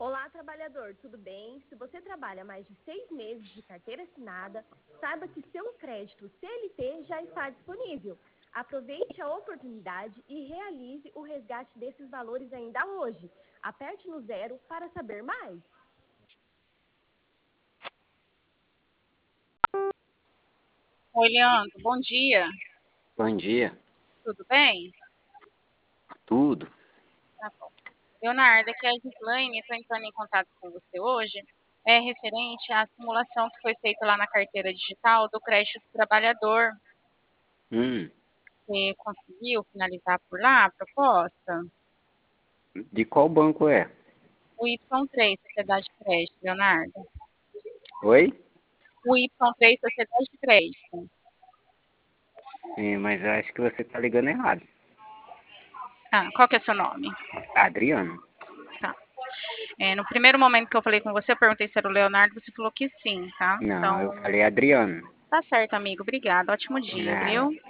Olá, trabalhador, tudo bem? Se você trabalha mais de 6 meses de carteira assinada, saiba que seu crédito CLT já está disponível. Aproveite a oportunidade e realize o resgate desses valores ainda hoje. Aperte no 0 para saber mais. Oi, Leandro, bom dia. Bom dia. Tudo bem? Tudo? Tá bom. Leonardo, aqui é a Gislaine, estou entrando em contato com você hoje. É referente à simulação que foi feita lá na carteira digital do crédito do trabalhador. Você conseguiu finalizar por lá a proposta? De qual banco é? O Y3, Sociedade de Crédito, Leonardo. Oi? O Y3, Sociedade de Crédito. Mas eu acho que você tá ligando errado. Ah, qual que é seu nome? Adriano. Tá. No primeiro momento que eu falei com você, eu perguntei se era o Leonardo, você falou que sim, tá? Não, eu Então, falei Adriano. tá certo, amigo. Obrigada. Ótimo dia, Nada. viu?